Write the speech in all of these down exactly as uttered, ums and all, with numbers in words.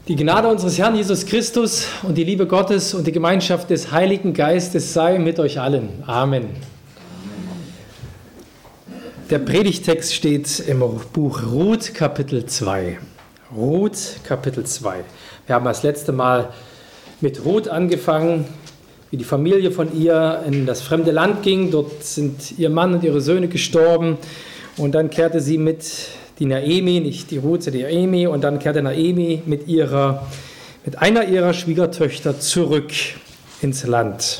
Die Gnade unseres Herrn Jesus Christus und die Liebe Gottes und die Gemeinschaft des Heiligen Geistes sei mit euch allen. Amen. Der Predigtext steht im Buch Ruth, Kapitel zwei. Ruth, Kapitel zwei. Wir haben das letzte Mal mit Ruth angefangen, wie die Familie von ihr in das fremde Land ging. Dort sind ihr Mann und ihre Söhne gestorben und dann kehrte sie mit die Naemi, nicht die Ruth, die Naemi, und dann kehrte Naemi mit, ihrer, mit einer ihrer Schwiegertöchter zurück ins Land.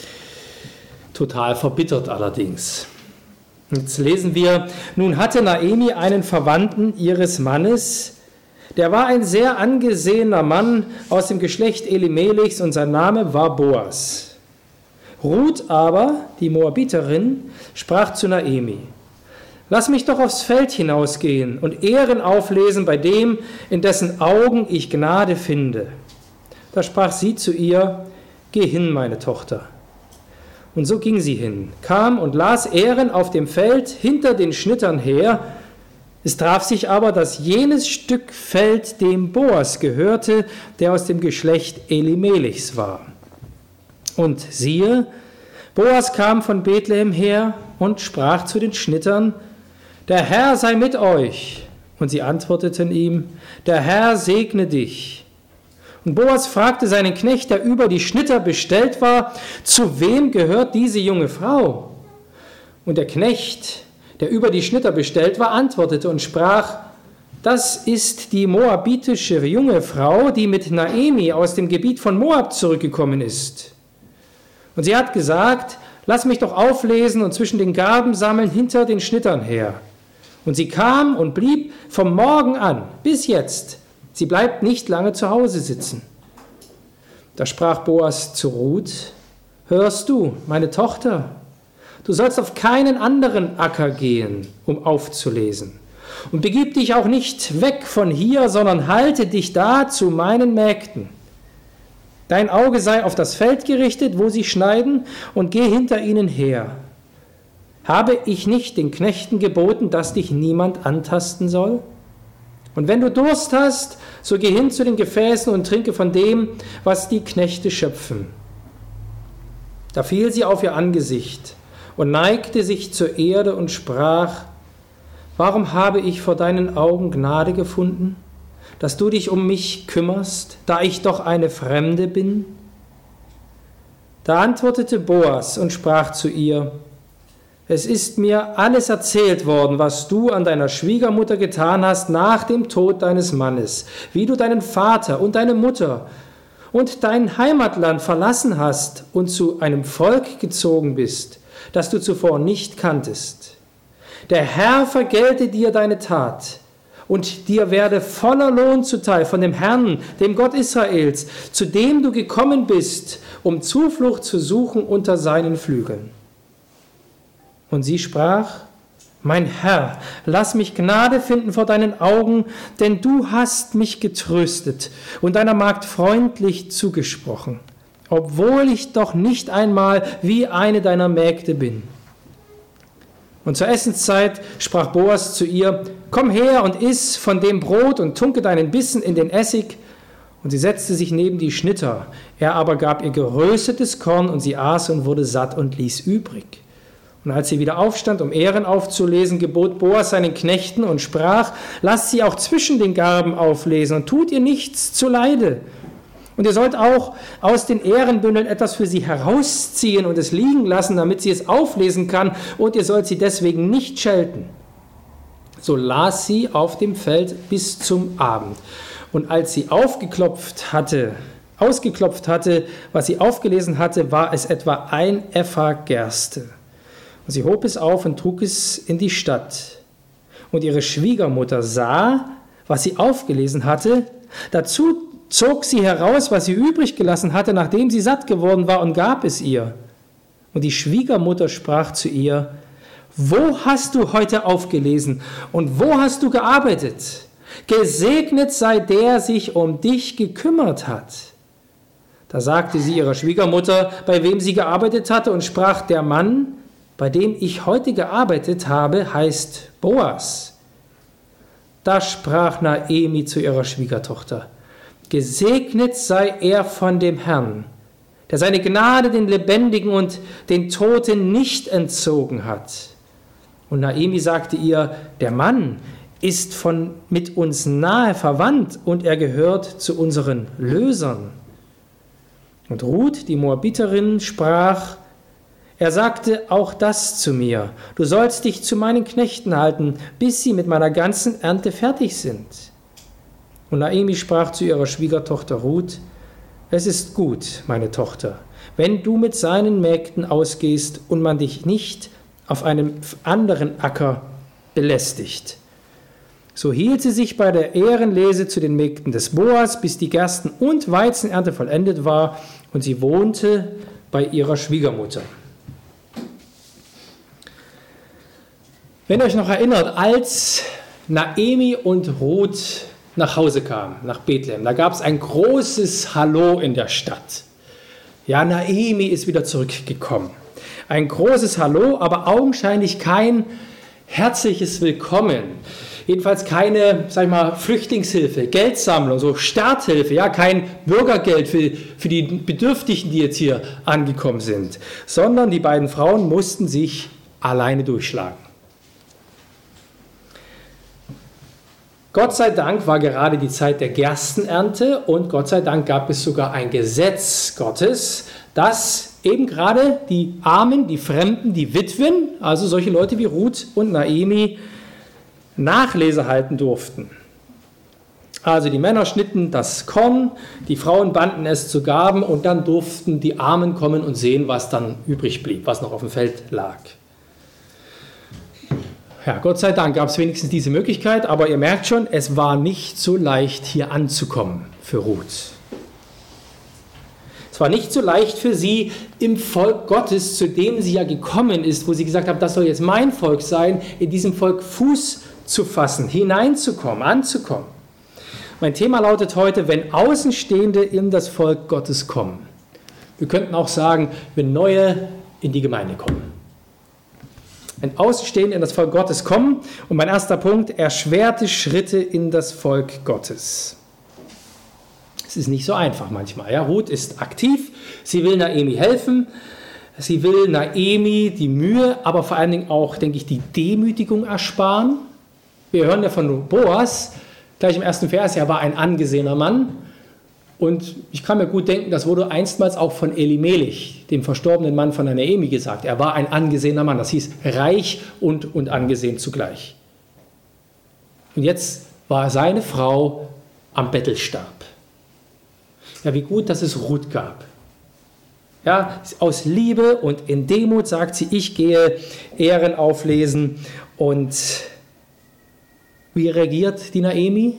Total verbittert allerdings. Jetzt lesen wir, nun hatte Naemi einen Verwandten ihres Mannes, der war ein sehr angesehener Mann aus dem Geschlecht Elimelechs und sein Name war Boas. Ruth aber, die Moabiterin, sprach zu Naemi: Lass mich doch aufs Feld hinausgehen und Ehren auflesen bei dem, in dessen Augen ich Gnade finde. Da sprach sie zu ihr: Geh hin, meine Tochter. Und so ging sie hin, kam und las Ehren auf dem Feld hinter den Schnittern her. Es traf sich aber, dass jenes Stück Feld dem Boas gehörte, der aus dem Geschlecht Elimelechs war. Und siehe, Boas kam von Bethlehem her und sprach zu den Schnittern: Der Herr sei mit euch. Und sie antworteten ihm: Der Herr segne dich. Und Boas fragte seinen Knecht, der über die Schnitter bestellt war: Zu wem gehört diese junge Frau? Und der Knecht, der über die Schnitter bestellt war, antwortete und sprach: Das ist die moabitische junge Frau, die mit Naemi aus dem Gebiet von Moab zurückgekommen ist. Und sie hat gesagt: Lass mich doch auflesen und zwischen den Garben sammeln hinter den Schnittern her. Und sie kam und blieb vom Morgen an bis jetzt. Sie bleibt nicht lange zu Hause sitzen. Da sprach Boas zu Ruth: Hörst du, meine Tochter, du sollst auf keinen anderen Acker gehen, um aufzulesen. Und begib dich auch nicht weg von hier, sondern halte dich da zu meinen Mägden. Dein Auge sei auf das Feld gerichtet, wo sie schneiden, und geh hinter ihnen her. Habe ich nicht den Knechten geboten, dass dich niemand antasten soll? Und wenn du Durst hast, so geh hin zu den Gefäßen und trinke von dem, was die Knechte schöpfen. Da fiel sie auf ihr Angesicht und neigte sich zur Erde und sprach: Warum habe ich vor deinen Augen Gnade gefunden, dass du dich um mich kümmerst, da ich doch eine Fremde bin? Da antwortete Boas und sprach zu ihr: Es ist mir alles erzählt worden, was du an deiner Schwiegermutter getan hast nach dem Tod deines Mannes, wie du deinen Vater und deine Mutter und dein Heimatland verlassen hast und zu einem Volk gezogen bist, das du zuvor nicht kanntest. Der Herr vergelte dir deine Tat, und dir werde voller Lohn zuteil von dem Herrn, dem Gott Israels, zu dem du gekommen bist, um Zuflucht zu suchen unter seinen Flügeln. Und sie sprach: Mein Herr, lass mich Gnade finden vor deinen Augen, denn du hast mich getröstet und deiner Magd freundlich zugesprochen, obwohl ich doch nicht einmal wie eine deiner Mägde bin. Und zur Essenszeit sprach Boas zu ihr: Komm her und iss von dem Brot und tunke deinen Bissen in den Essig. Und sie setzte sich neben die Schnitter. Er aber gab ihr geröstetes Korn, und sie aß und wurde satt und ließ übrig. Und als sie wieder aufstand, um Ehren aufzulesen, gebot Boas seinen Knechten und sprach: Lasst sie auch zwischen den Garben auflesen und tut ihr nichts zuleide. Und ihr sollt auch aus den Ehrenbündeln etwas für sie herausziehen und es liegen lassen, damit sie es auflesen kann, und ihr sollt sie deswegen nicht schelten. So las sie auf dem Feld bis zum Abend. Und als sie aufgeklopft hatte, ausgeklopft hatte, was sie aufgelesen hatte, war es etwa ein Epha Gerste. Und sie hob es auf und trug es in die Stadt. Und ihre Schwiegermutter sah, was sie aufgelesen hatte. Dazu zog sie heraus, was sie übrig gelassen hatte, nachdem sie satt geworden war, und gab es ihr. Und die Schwiegermutter sprach zu ihr: Wo hast du heute aufgelesen und wo hast du gearbeitet? Gesegnet sei der sich um dich gekümmert hat. Da sagte sie ihrer Schwiegermutter, bei wem sie gearbeitet hatte, und sprach: Der Mann, bei dem ich heute gearbeitet habe, heißt Boas. Da sprach Naemi zu ihrer Schwiegertochter: Gesegnet sei er von dem Herrn, der seine Gnade den Lebendigen und den Toten nicht entzogen hat. Und Naomi sagte ihr, der Mann ist von, mit uns nahe verwandt und er gehört zu unseren Lösern. Und Ruth, die Moabiterin, sprach, er sagte auch das zu mir, du sollst dich zu meinen Knechten halten, bis sie mit meiner ganzen Ernte fertig sind. Und Naomi sprach zu ihrer Schwiegertochter Ruth, es ist gut, meine Tochter, wenn du mit seinen Mägden ausgehst und man dich nicht auf einem anderen Acker belästigt. So hielt sie sich bei der Ehrenlese zu den Mägden des Boas, bis die Gersten- und Weizenernte vollendet war, und sie wohnte bei ihrer Schwiegermutter. Wenn ihr euch noch erinnert, als Naomi und Ruth nach Hause kamen, nach Bethlehem, da gab es ein großes Hallo in der Stadt. Ja, Naomi ist wieder zurückgekommen. Ein großes Hallo, aber augenscheinlich kein herzliches Willkommen. Jedenfalls keine, sag ich mal, Flüchtlingshilfe, Geldsammlung, so Starthilfe, ja, kein Bürgergeld für, für die Bedürftigen, die jetzt hier angekommen sind, sondern die beiden Frauen mussten sich alleine durchschlagen. Gott sei Dank war gerade die Zeit der Gerstenernte und Gott sei Dank gab es sogar ein Gesetz Gottes, dass eben gerade die Armen, die Fremden, die Witwen, also solche Leute wie Ruth und Naomi, Nachlese halten durften. Also die Männer schnitten das Korn, die Frauen banden es zu Gaben und dann durften die Armen kommen und sehen, was dann übrig blieb, was noch auf dem Feld lag. Ja, Gott sei Dank gab es wenigstens diese Möglichkeit, aber ihr merkt schon, es war nicht so leicht, hier anzukommen für Ruth. Es war nicht so leicht für sie, im Volk Gottes, zu dem sie ja gekommen ist, wo sie gesagt hat, das soll jetzt mein Volk sein, in diesem Volk Fuß zu fassen, hineinzukommen, anzukommen. Mein Thema lautet heute, wenn Außenstehende in das Volk Gottes kommen. Wir könnten auch sagen, wenn Neue in die Gemeinde kommen. Wenn Außenstehende in das Volk Gottes kommen, und mein erster Punkt, erschwerte Schritte in das Volk Gottes. Es ist nicht so einfach manchmal. Ja? Ruth ist aktiv, sie will Naomi helfen, sie will Naomi die Mühe, aber vor allen Dingen auch, denke ich, die Demütigung ersparen. Wir hören ja von Boas, gleich im ersten Vers, er war ein angesehener Mann. Und ich kann mir gut denken, das wurde einstmals auch von Elimelech, dem verstorbenen Mann von Naomi, gesagt. Er war ein angesehener Mann, das hieß reich und, und angesehen zugleich. Und jetzt war seine Frau am Bettelstab. Ja, wie gut, dass es Ruth gab. Ja, aus Liebe und in Demut sagt sie, ich gehe Ehren auflesen. Und wie reagiert die Naomi?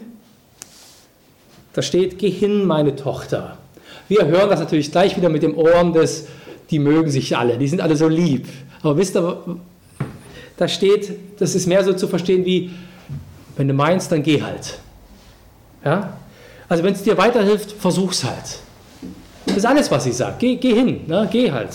Da steht, geh hin, meine Tochter. Wir hören das natürlich gleich wieder mit dem Ohren des, die mögen sich alle, die sind alle so lieb. Aber wisst ihr, da steht, das ist mehr so zu verstehen wie, wenn du meinst, dann geh halt. Ja? Also wenn es dir weiterhilft, versuch's halt. Das ist alles, was sie sagt. Geh, geh hin, ne? Geh halt.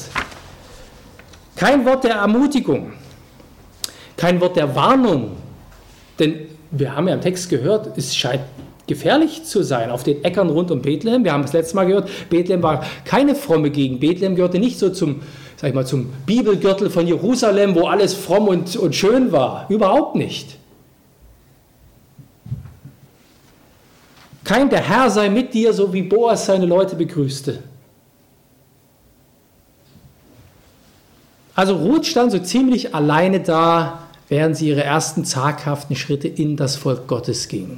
Kein Wort der Ermutigung, kein Wort der Warnung, denn wir haben ja im Text gehört, es scheint gefährlich zu sein auf den Äckern rund um Bethlehem. Wir haben das letzte Mal gehört, Bethlehem war keine fromme Gegend. Bethlehem gehörte nicht so zum, sag ich mal, zum Bibelgürtel von Jerusalem, wo alles fromm und, und schön war. Überhaupt nicht. Kein der Herr sei mit dir, so wie Boas seine Leute begrüßte. Also Ruth stand so ziemlich alleine da, während sie ihre ersten zaghaften Schritte in das Volk Gottes ging.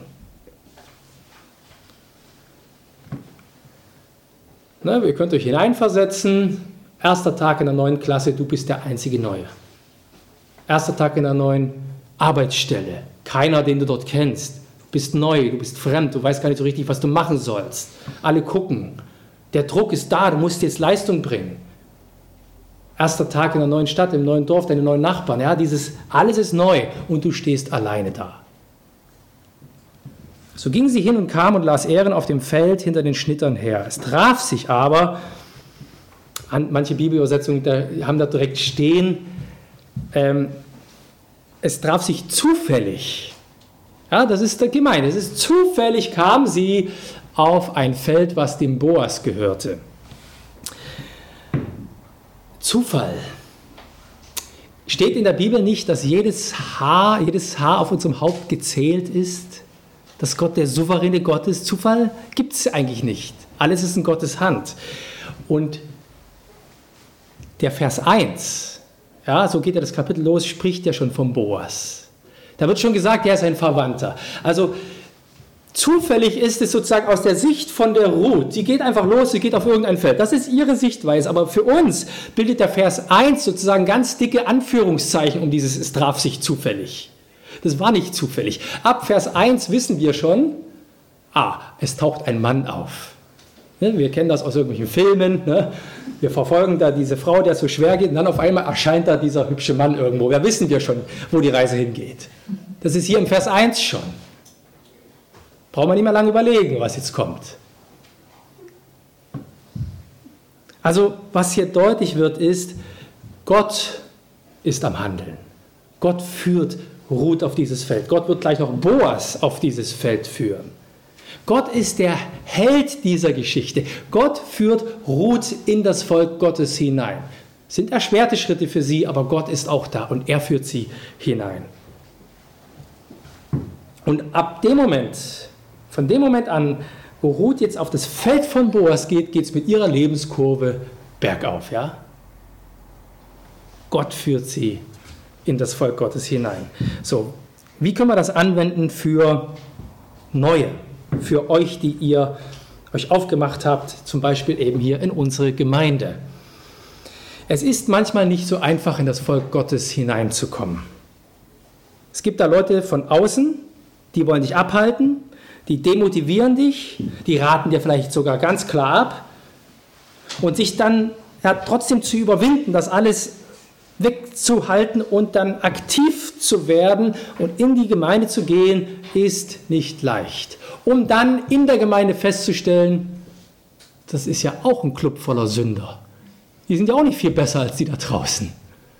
Na, ihr könnt euch hineinversetzen, erster Tag in der neuen Klasse, du bist der einzige Neue. Erster Tag in der neuen Arbeitsstelle, keiner, den du dort kennst. Du bist neu, du bist fremd, du weißt gar nicht so richtig, was du machen sollst. Alle gucken, der Druck ist da, du musst jetzt Leistung bringen. Erster Tag in der neuen Stadt, im neuen Dorf, deine neuen Nachbarn, ja, dieses, alles ist neu und du stehst alleine da. So ging sie hin und kam und las Ehren auf dem Feld hinter den Schnittern her. Es traf sich aber, manche Bibelübersetzungen da, haben da direkt stehen, ähm, es traf sich zufällig. Ja, das ist gemein. Es ist zufällig, kam sie auf ein Feld, was dem Boas gehörte. Zufall. Steht in der Bibel nicht, dass jedes Haar, jedes Haar auf unserem Haupt gezählt ist? Dass Gott der souveräne Gott ist? Zufall gibt es eigentlich nicht. Alles ist in Gottes Hand. Und der Vers eins, ja, so geht ja das Kapitel los, spricht ja schon vom Boas. Da wird schon gesagt, er ist ein Verwandter. Also zufällig ist es sozusagen aus der Sicht von der Ruth. Sie geht einfach los, sie geht auf irgendein Feld. Das ist ihre Sichtweise. Aber für uns bildet der Vers eins sozusagen ganz dicke Anführungszeichen um dieses, es traf sich zufällig. Das war nicht zufällig. Ab Vers eins wissen wir schon, ah, es taucht ein Mann auf. Wir kennen das aus irgendwelchen Filmen. Ne? Wir verfolgen da diese Frau, der es so schwer geht, und dann auf einmal erscheint da dieser hübsche Mann irgendwo. Da wissen wir schon, wo die Reise hingeht. Das ist hier im Vers eins schon. Braucht man nicht mehr lange überlegen, was jetzt kommt. Also, was hier deutlich wird, ist, Gott ist am Handeln. Gott führt Ruth auf dieses Feld. Gott wird gleich noch Boas auf dieses Feld führen. Gott ist der Held dieser Geschichte. Gott führt Ruth in das Volk Gottes hinein. Es sind erschwerte Schritte für sie, aber Gott ist auch da und er führt sie hinein. Und ab dem Moment, von dem Moment an, wo Ruth jetzt auf das Feld von Boas geht, geht es mit ihrer Lebenskurve bergauf. Ja? Gott führt sie in das Volk Gottes hinein. So, wie können wir das anwenden für Neue? Für euch, die ihr euch aufgemacht habt, zum Beispiel eben hier in unsere Gemeinde. Es ist manchmal nicht so einfach, in das Volk Gottes hineinzukommen. Es gibt da Leute von außen, die wollen dich abhalten, die demotivieren dich, die raten dir vielleicht sogar ganz klar ab. Und sich dann ja, trotzdem zu überwinden, das alles wegzuhalten und dann aktiv zu werden und in die Gemeinde zu gehen, ist nicht leicht. Um dann in der Gemeinde festzustellen, das ist ja auch ein Club voller Sünder. Die sind ja auch nicht viel besser als die da draußen.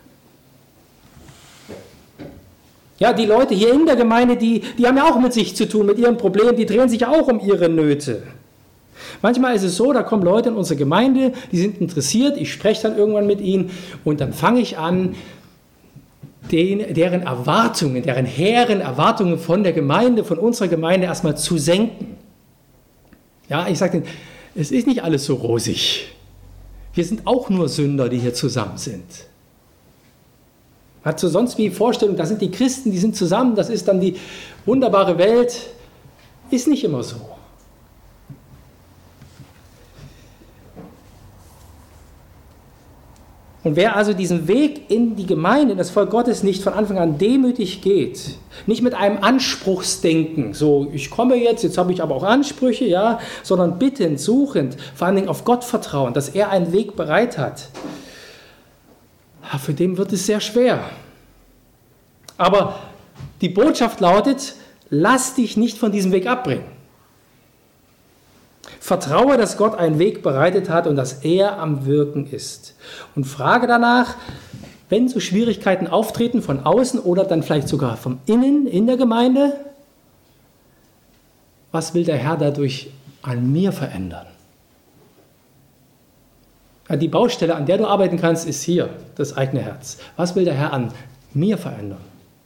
Ja, die Leute hier in der Gemeinde, die, die haben ja auch mit sich zu tun, mit ihren Problemen, die drehen sich ja auch um ihre Nöte. Manchmal ist es so, da kommen Leute in unsere Gemeinde, die sind interessiert, ich spreche dann irgendwann mit ihnen und dann fange ich an, den, deren Erwartungen, deren hehren Erwartungen von der Gemeinde, von unserer Gemeinde erstmal zu senken. Ja, ich sage denen, es ist nicht alles so rosig. Wir sind auch nur Sünder, die hier zusammen sind. Man hat so sonst wie Vorstellung, das sind die Christen, die sind zusammen, das ist dann die wunderbare Welt. Ist nicht immer so. Und wer also diesen Weg in die Gemeinde, in das Volk Gottes nicht von Anfang an demütig geht, nicht mit einem Anspruchsdenken, so ich komme jetzt, jetzt habe ich aber auch Ansprüche, ja, sondern bittend, suchend, vor allen Dingen auf Gott vertrauen, dass er einen Weg bereit hat, für den wird es sehr schwer. Aber die Botschaft lautet, lass dich nicht von diesem Weg abbringen. Vertraue, dass Gott einen Weg bereitet hat und dass er am Wirken ist. Und frage danach, wenn so Schwierigkeiten auftreten von außen oder dann vielleicht sogar von innen in der Gemeinde, was will der Herr dadurch an mir verändern? Die Baustelle, an der du arbeiten kannst, ist hier, das eigene Herz. Was will der Herr an mir verändern?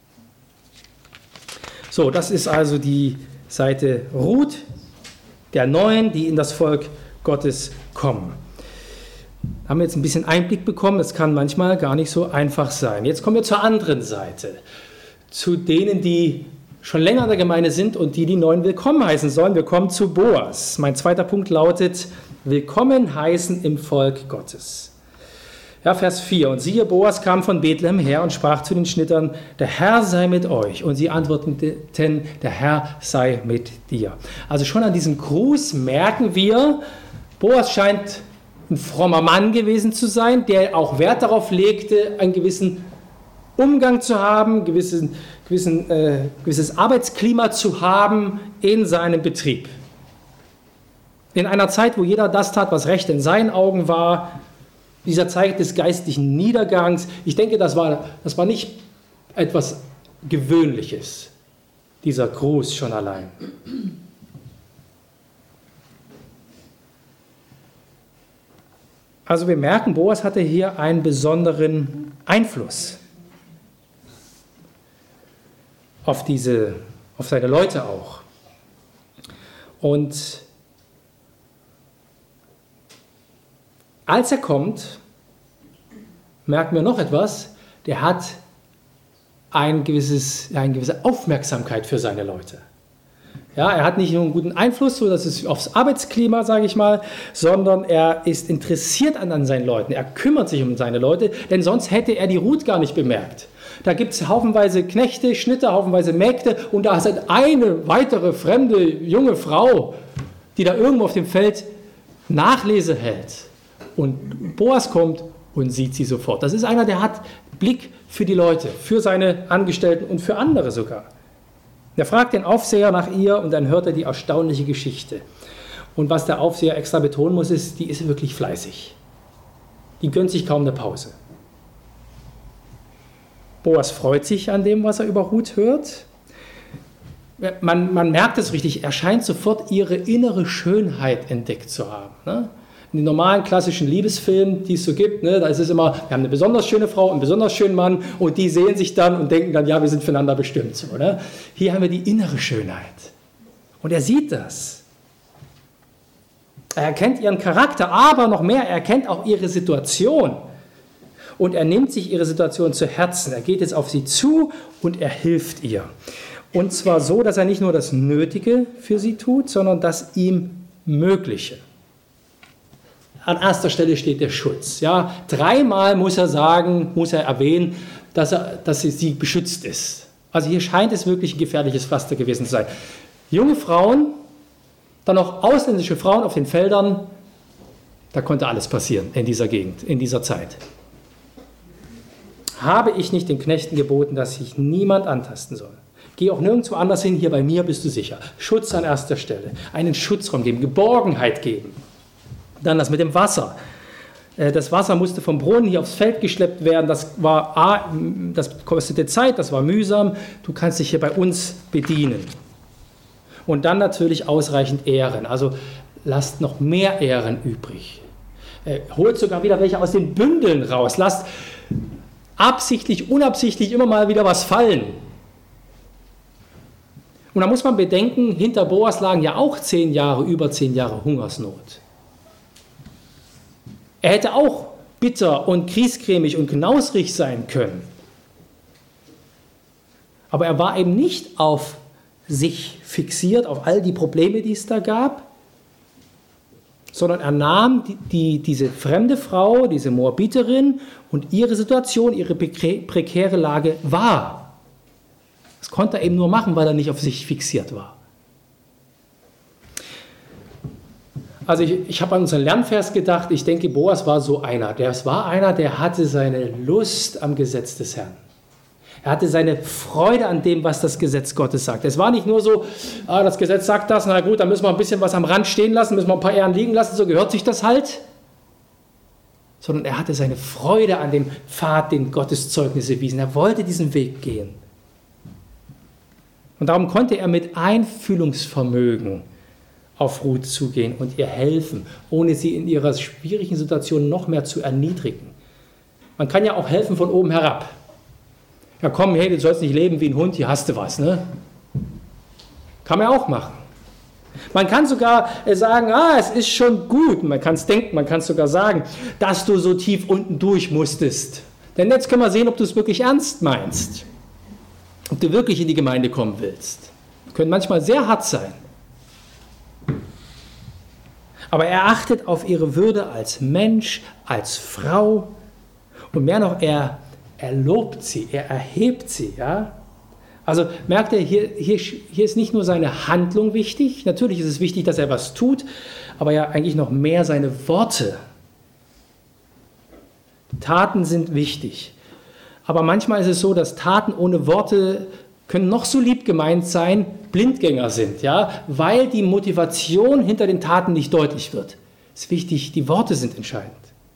So, das ist also die Seite Ruth, der Neuen, die in das Volk Gottes kommen. Da haben wir jetzt ein bisschen Einblick bekommen, es kann manchmal gar nicht so einfach sein. Jetzt kommen wir zur anderen Seite, zu denen, die schon länger in der Gemeinde sind und die die Neuen willkommen heißen sollen. Wir kommen zu Boas. Mein zweiter Punkt lautet, willkommen heißen im Volk Gottes. Ja, Vers vier. Und siehe, Boas kam von Bethlehem her und sprach zu den Schnittern, der Herr sei mit euch. Und sie antworteten, der Herr sei mit dir. Also schon an diesem Gruß merken wir, Boas scheint ein frommer Mann gewesen zu sein, der auch Wert darauf legte, einen gewissen Umgang zu haben, gewissen, gewissen, äh, gewisses Arbeitsklima zu haben in seinem Betrieb. In einer Zeit, wo jeder das tat, was recht in seinen Augen war, dieser Zeit des geistlichen Niedergangs, ich denke, das war, das war nicht etwas Gewöhnliches, dieser Gruß schon allein. Also wir merken, Boas hatte hier einen besonderen Einfluss auf diese, auf seine Leute auch. Und als er kommt, merken wir noch etwas, der hat ein gewisses, eine gewisse Aufmerksamkeit für seine Leute. Ja, er hat nicht nur einen guten Einfluss, so dass es aufs Arbeitsklima, sage ich mal, sondern er ist interessiert an, an seinen Leuten. Er kümmert sich um seine Leute, denn sonst hätte er die Ruth gar nicht bemerkt. Da gibt es haufenweise Knechte, Schnitter, haufenweise Mägde und da ist halt eine weitere fremde junge Frau, die da irgendwo auf dem Feld Nachlese hält. Und Boas kommt und sieht sie sofort. Das ist einer, der hat Blick für die Leute, für seine Angestellten und für andere sogar. Er fragt den Aufseher nach ihr und dann hört er die erstaunliche Geschichte. Und was der Aufseher extra betonen muss, ist, die ist wirklich fleißig. Die gönnt sich kaum eine Pause. Boas freut sich an dem, was er über Ruth hört. Man, man merkt es richtig, er scheint sofort ihre innere Schönheit entdeckt zu haben. Ne? In den normalen klassischen Liebesfilmen, die es so gibt, ne, da ist es immer, wir haben eine besonders schöne Frau, einen besonders schönen Mann und die sehen sich dann und denken dann, ja, wir sind füreinander bestimmt. So, ne? Hier haben wir die innere Schönheit. Und er sieht das. Er erkennt ihren Charakter, aber noch mehr, er erkennt auch ihre Situation. Und er nimmt sich ihre Situation zu Herzen. Er geht jetzt auf sie zu und er hilft ihr. Und zwar so, dass er nicht nur das Nötige für sie tut, sondern das ihm Mögliche. An erster Stelle steht der Schutz. Ja, dreimal muss er sagen, muss er erwähnen, dass, er, dass sie, sie beschützt ist. Also hier scheint es wirklich ein gefährliches Pflaster gewesen zu sein. Junge Frauen, dann auch ausländische Frauen auf den Feldern, da konnte alles passieren in dieser Gegend, in dieser Zeit. Habe ich nicht den Knechten geboten, dass sich niemand antasten soll? Geh auch nirgendwo anders hin, hier bei mir bist du sicher. Schutz an erster Stelle, einen Schutzraum geben, Geborgenheit geben. Dann das mit dem Wasser. Das Wasser musste vom Brunnen hier aufs Feld geschleppt werden. Das war, das kostete Zeit, das war mühsam. Du kannst dich hier bei uns bedienen. Und dann natürlich ausreichend Ähren. Also lasst noch mehr Ähren übrig. Holt sogar wieder welche aus den Bündeln raus. Lasst absichtlich, unabsichtlich immer mal wieder was fallen. Und da muss man bedenken, hinter Boas lagen ja auch zehn Jahre, über zehn Jahre Hungersnot. Er hätte auch bitter und griesgrämig und knausrig sein können. Aber er war eben nicht auf sich fixiert, auf all die Probleme, die es da gab, sondern er nahm die, die, diese fremde Frau, diese Moabiterin und ihre Situation, ihre prekäre Lage wahr. Das konnte er eben nur machen, weil er nicht auf sich fixiert war. Also ich, ich habe an unseren Lernvers gedacht, ich denke, Boas war so einer. Das war einer, der hatte seine Lust am Gesetz des Herrn. Er hatte seine Freude an dem, was das Gesetz Gottes sagt. Es war nicht nur so, ah, das Gesetz sagt das, na gut, dann müssen wir ein bisschen was am Rand stehen lassen, müssen wir ein paar Ehren liegen lassen, so gehört sich das halt. Sondern er hatte seine Freude an dem Pfad, den Gottes Zeugnisse wiesen. Er wollte diesen Weg gehen. Und darum konnte er mit Einfühlungsvermögen auf Ruth zugehen und ihr helfen, ohne sie in ihrer schwierigen Situation noch mehr zu erniedrigen. Man kann ja auch helfen von oben herab. Ja komm, hey, du sollst nicht leben wie ein Hund, hier hast du was, ne? Kann man auch machen. Man kann sogar sagen, ah, es ist schon gut, man kann es denken, man kann es sogar sagen, dass du so tief unten durch musstest. Denn jetzt können wir sehen, ob du es wirklich ernst meinst. Ob du wirklich in die Gemeinde kommen willst. Das können manchmal sehr hart sein. Aber er achtet auf ihre Würde als Mensch, als Frau und mehr noch, er, er lobt sie, er erhebt sie. Ja? Also merkt ihr, hier, hier, hier ist nicht nur seine Handlung wichtig, natürlich ist es wichtig, dass er was tut, aber ja eigentlich noch mehr seine Worte. Taten sind wichtig. Aber manchmal ist es so, dass Taten ohne Worte können noch so lieb gemeint sein, Blindgänger sind, ja, weil die Motivation hinter den Taten nicht deutlich wird. Es ist wichtig, die Worte sind entscheidend.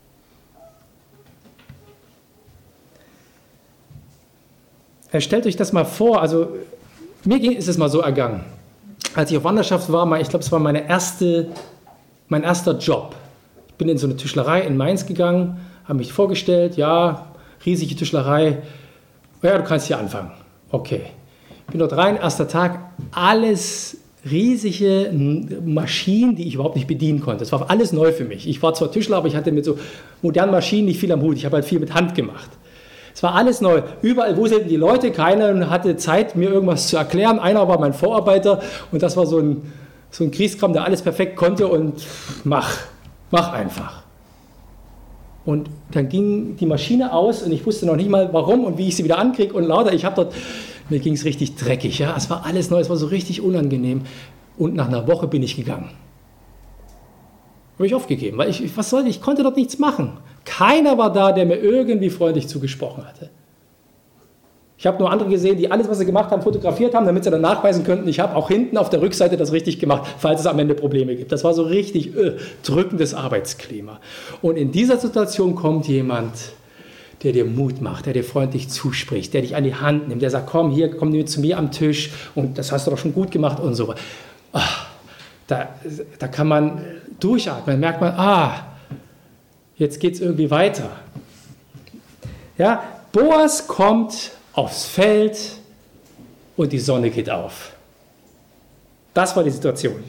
Stellt euch das mal vor, also mir ist es mal so ergangen. Als ich auf Wanderschaft war, ich glaube, es war meine erste, mein erster Job. bin in so eine Tischlerei in Mainz gegangen, habe mich vorgestellt, ja, riesige Tischlerei, ja, du kannst hier anfangen. Okay. Bin dort rein, erster Tag, alles riesige Maschinen, die ich überhaupt nicht bedienen konnte. Das war alles neu für mich. Ich war zwar Tischler, aber ich hatte mit so modernen Maschinen nicht viel am Hut. Ich habe halt viel mit Hand gemacht. Es war alles neu. Überall wuselten die Leute, keiner hatte Zeit, mir irgendwas zu erklären. Einer war mein Vorarbeiter und das war so ein, so ein Grieskram, der alles perfekt konnte und mach, mach einfach. Und dann ging die Maschine aus und ich wusste noch nicht mal, warum und wie ich sie wieder ankriege und lauter. Ich habe dort, mir ging es richtig dreckig. Ja? Es war alles neu, es war so richtig unangenehm. Und nach einer Woche bin ich gegangen. Habe ich aufgegeben, weil ich, was sollte ich, ich konnte dort nichts machen. Keiner war da, der mir irgendwie freundlich zugesprochen hatte. Ich habe nur andere gesehen, die alles, was sie gemacht haben, fotografiert haben, damit sie dann nachweisen könnten, ich habe auch hinten auf der Rückseite das richtig gemacht, falls es am Ende Probleme gibt. Das war so richtig äh, drückendes Arbeitsklima. Und in dieser Situation kommt jemand, der dir Mut macht, der dir freundlich zuspricht, der dich an die Hand nimmt, der sagt, komm hier, komm zu mir am Tisch und das hast du doch schon gut gemacht und so. Ach, da, da kann man durchatmen, merkt man, ah, jetzt geht es irgendwie weiter. Ja, Boas kommt aufs Feld und die Sonne geht auf. Das war die Situation.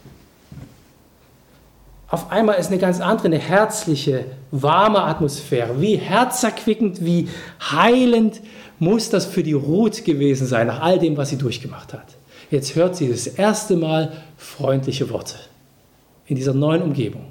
Auf einmal ist eine ganz andere, eine herzliche, warme Atmosphäre. Wie herzerquickend, wie heilend muss das für die Ruth gewesen sein, nach all dem, was sie durchgemacht hat. Jetzt hört sie das erste Mal freundliche Worte in dieser neuen Umgebung.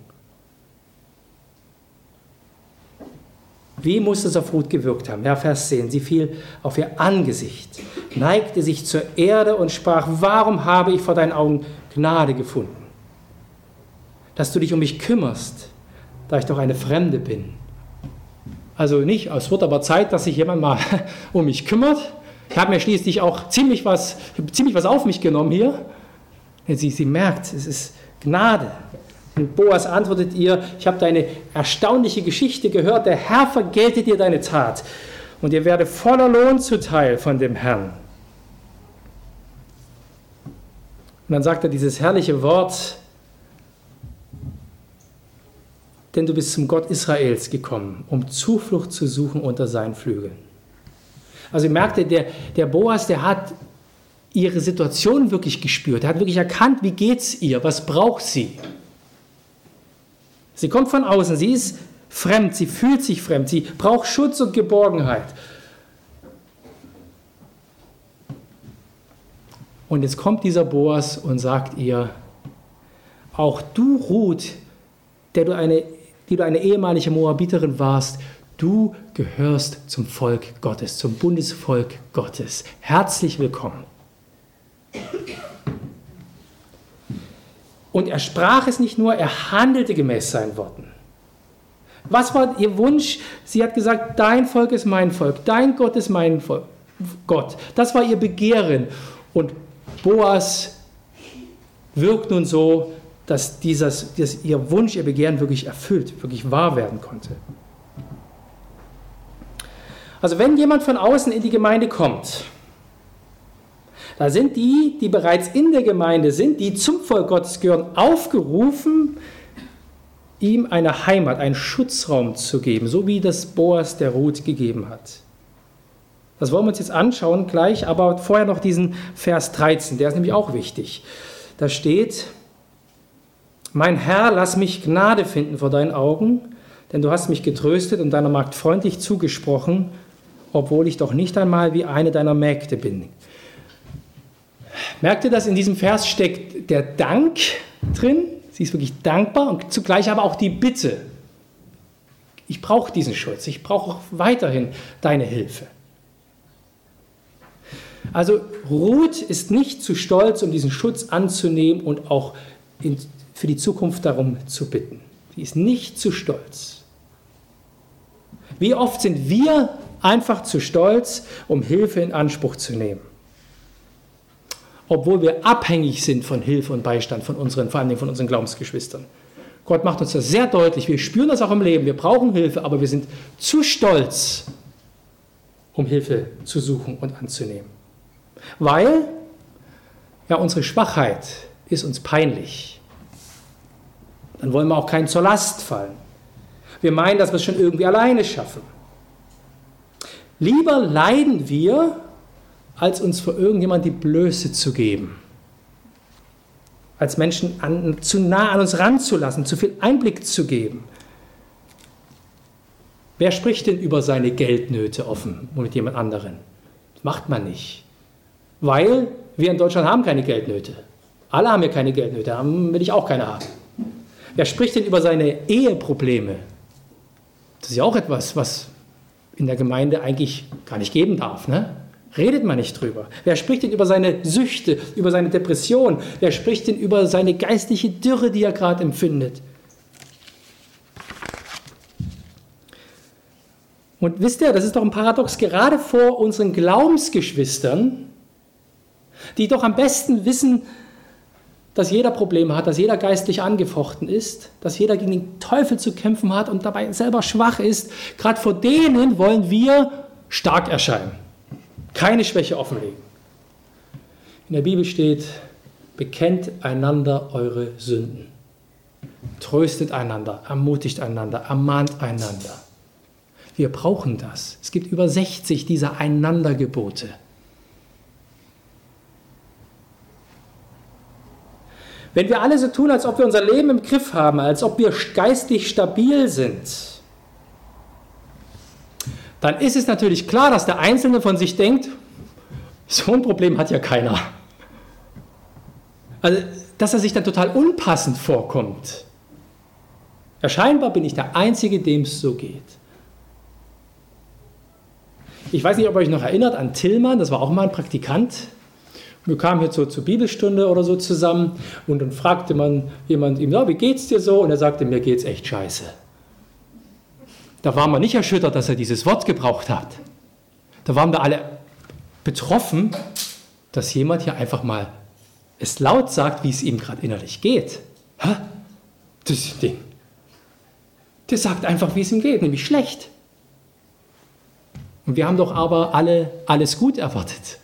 Wie muss es auf Ruth gewirkt haben? Ja, Vers zehn. Sie fiel auf ihr Angesicht, neigte sich zur Erde und sprach, warum habe ich vor deinen Augen Gnade gefunden? Dass du dich um mich kümmerst, da ich doch eine Fremde bin. Also nicht, es wird aber Zeit, dass sich jemand mal um mich kümmert. Ich habe mir schließlich auch ziemlich was, ziemlich was auf mich genommen hier. Sie, sie merkt, es ist Gnade. Und Boas antwortet ihr, ich habe deine erstaunliche Geschichte gehört, der Herr vergelte dir deine Tat und ihr werde voller Lohn zuteil von dem Herrn. Und dann sagt er dieses herrliche Wort, denn du bist zum Gott Israels gekommen, um Zuflucht zu suchen unter seinen Flügeln. Also ihr merkt, der, der Boas, der hat ihre Situation wirklich gespürt, er hat wirklich erkannt, wie geht es ihr, was braucht sie. Sie kommt von außen, sie ist fremd, sie fühlt sich fremd, sie braucht Schutz und Geborgenheit. Und jetzt kommt dieser Boas und sagt ihr, auch du, Ruth, der du eine, die du eine ehemalige Moabiterin warst, du gehörst zum Volk Gottes, zum Bundesvolk Gottes. Herzlich willkommen. Und er sprach es nicht nur, er handelte gemäß seinen Worten. Was war ihr Wunsch? Sie hat gesagt, dein Volk ist mein Volk, dein Gott ist mein Volk, Gott. Das war ihr Begehren. Und Boas wirkt nun so, dass, dieses, dass ihr Wunsch, ihr Begehren wirklich erfüllt, wirklich wahr werden konnte. Also wenn jemand von außen in die Gemeinde kommt, da sind die, die bereits in der Gemeinde sind, die zum Volk Gottes gehören, aufgerufen, ihm eine Heimat, einen Schutzraum zu geben, so wie das Boas der Ruth gegeben hat. Das wollen wir uns jetzt anschauen gleich, aber vorher noch diesen Vers dreizehn, der ist nämlich auch wichtig. Da steht, mein Herr, lass mich Gnade finden vor deinen Augen, denn du hast mich getröstet und deiner Magd freundlich zugesprochen, obwohl ich doch nicht einmal wie eine deiner Mägde bin. Merkt ihr, dass in diesem Vers steckt der Dank drin? Sie ist wirklich dankbar und zugleich aber auch die Bitte. Ich brauche diesen Schutz, ich brauche auch weiterhin deine Hilfe. Also Ruth ist nicht zu stolz, um diesen Schutz anzunehmen und auch in, für die Zukunft darum zu bitten. Sie ist nicht zu stolz. Wie oft sind wir einfach zu stolz, um Hilfe in Anspruch zu nehmen? Obwohl wir abhängig sind von Hilfe und Beistand von unseren, vor allem von unseren Glaubensgeschwistern. Gott macht uns das sehr deutlich. Wir spüren das auch im Leben. Wir brauchen Hilfe, aber wir sind zu stolz, um Hilfe zu suchen und anzunehmen. Weil ja unsere Schwachheit ist uns peinlich. Dann wollen wir auch keinen zur Last fallen. Wir meinen, dass wir es schon irgendwie alleine schaffen. Lieber leiden wir, als uns vor irgendjemand die Blöße zu geben. Als Menschen an, zu nah an uns ranzulassen, zu viel Einblick zu geben. Wer spricht denn über seine Geldnöte offen mit jemand anderen? Das macht man nicht. Weil wir in Deutschland haben keine Geldnöte. Alle haben ja keine Geldnöte, haben will ich auch keine haben. Wer spricht denn über seine Eheprobleme? Das ist ja auch etwas, was in der Gemeinde eigentlich gar nicht geben darf, ne? Redet man nicht drüber. Wer spricht denn über seine Süchte, über seine Depression? Wer spricht denn über seine geistliche Dürre, die er gerade empfindet? Und wisst ihr, das ist doch ein Paradox, gerade vor unseren Glaubensgeschwistern, die doch am besten wissen, dass jeder Probleme hat, dass jeder geistlich angefochten ist, dass jeder gegen den Teufel zu kämpfen hat und dabei selber schwach ist. Gerade vor denen wollen wir stark erscheinen, keine Schwäche offenlegen. In der Bibel steht, bekennt einander eure Sünden, tröstet einander, ermutigt einander, ermahnt einander. Wir brauchen das. Es gibt über sechzig dieser Einandergebote. Wenn wir alle so tun, als ob wir unser Leben im Griff haben, als ob wir geistig stabil sind, dann ist es natürlich klar, dass der Einzelne von sich denkt, so ein Problem hat ja keiner. Also, dass er sich dann total unpassend vorkommt. Ja, scheinbar bin ich der Einzige, dem es so geht. Ich weiß nicht, ob ihr euch noch erinnert an Tillmann, das war auch mal ein Praktikant. Wir kamen hier so zur Bibelstunde oder so zusammen und dann fragte man jemand ihm, ja, wie geht's dir so? Und er sagte, mir geht's echt scheiße. Da waren wir nicht erschüttert, dass er dieses Wort gebraucht hat. Da waren wir alle betroffen, dass jemand hier einfach mal es laut sagt, wie es ihm gerade innerlich geht. Hä? Das ist ein Ding. Der sagt einfach, wie es ihm geht, nämlich schlecht. Und wir haben doch aber alle alles gut erwartet.